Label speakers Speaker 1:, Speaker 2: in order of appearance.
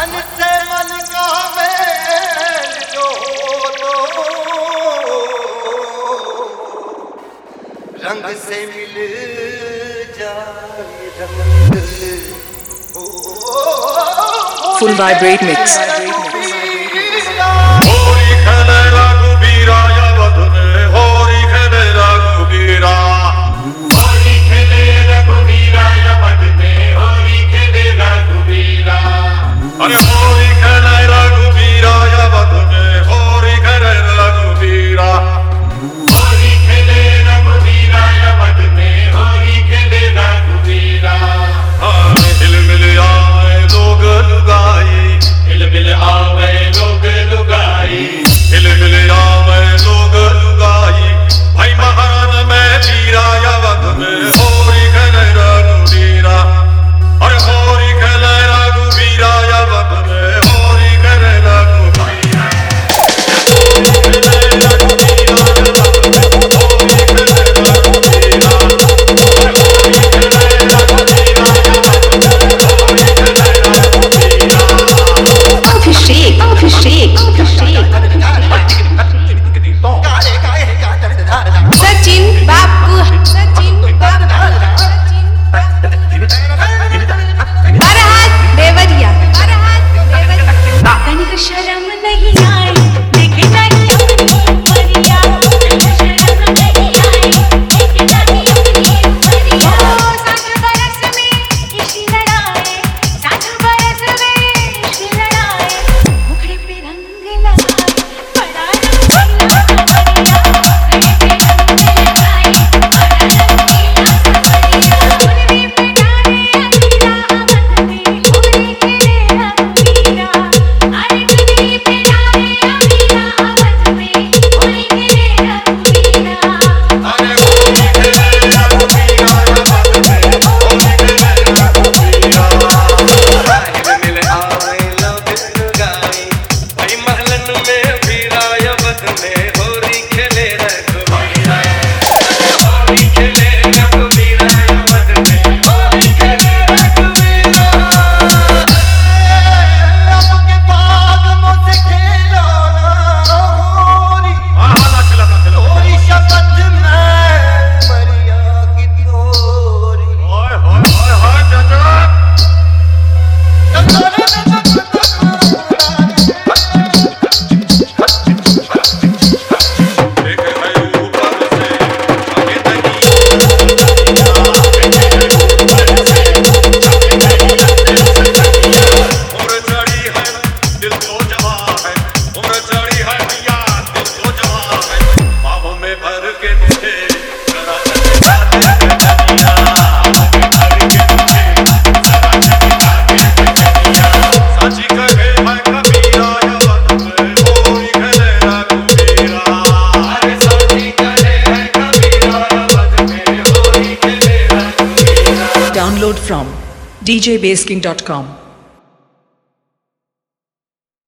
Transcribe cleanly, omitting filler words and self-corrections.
Speaker 1: मन से मन का मेल जो तो रंग से मिल जाए रंग।
Speaker 2: Full vibrate mix.
Speaker 3: होरी खेले रघुबीरा अवध में, होरी खेले रघुबीरा,
Speaker 4: होली खेले रघुबीरा अवध में, होली खेले रघुबीरा।
Speaker 3: अरे होरी खेले रघुबीरा अवध में, होरी खेले रघुबीरा,
Speaker 4: होली खेले रघुबीरा अवध में, होली खेले रघुबीरा।
Speaker 3: हिल मिल आए लोग लुगाई,
Speaker 4: हिल मिल आवे लोग लुगाई,
Speaker 3: हिल मिल आवे लोग लुगाई, भाई महान में वीरा अवध में, होरी खेले रघुबीरा। अरे होरी खेले रघुबीरा अवध में, होरी खेले रघुबीरा, होरी खेले रघुबीरा अवध में, होरी खेले रघुबीरा, अरे होरी खेले रघुबीरा अवध में, होरी खेले रघुबीरा।
Speaker 2: Abhishek. Sachin Babu. Farhad Devariya. तनिक शर्म नहीं आई, देखे नहीं अपनी परिया। शर्म नहीं आई, देखे नहीं अपनी परिया। 60 बरस में इश्क लड़ाए, 60 बरस में इश्क लड़ाए, मुखड़े पे रंग लगाए, बड़ा रंगीला सवरिया। मुखड़े पे रंग लगाए, बड़ा रंगीला सवरिया। उर्वी पे डाले अबीरा अवध में, होली खेले रघुबीरा। अरे उर्वी पे डाले अबीरा अवध में, होली खेले रघुबीरा।
Speaker 3: अरे होरी खेले रघुबीरा अवध में, होरी खेले रघुबीरा। हिल मिल आए लोग लुगाई, भाई महलन में वीरा अवध में, होरी खेले रघुबीरा। होरी खेले रघुबीरा अवध में, होरी खेले रघुबीरा।
Speaker 1: आपके बाग मुझसे खेलो ना होरी, होरी शपथ में मरिया की तोरी।
Speaker 3: ओए होए होए होए चाचा। एक है ऊपर से आगे नहीं, उम्र चढ़ी है दिल तो जवा है, उम्र चढ़ी है भैया दिल तो जवा है, बाहों में भर के मुझे जरा चटका दे कन्हैया, भर के मुझे जरा चटका दे कन्हैया। साची कहे मैं कबीरा अवध में, होरी खेले रघुबीरा।
Speaker 4: अरे साची करे है कबीरा अवध में, होली खेले रघुबीरा।
Speaker 2: Download from djbasking.com.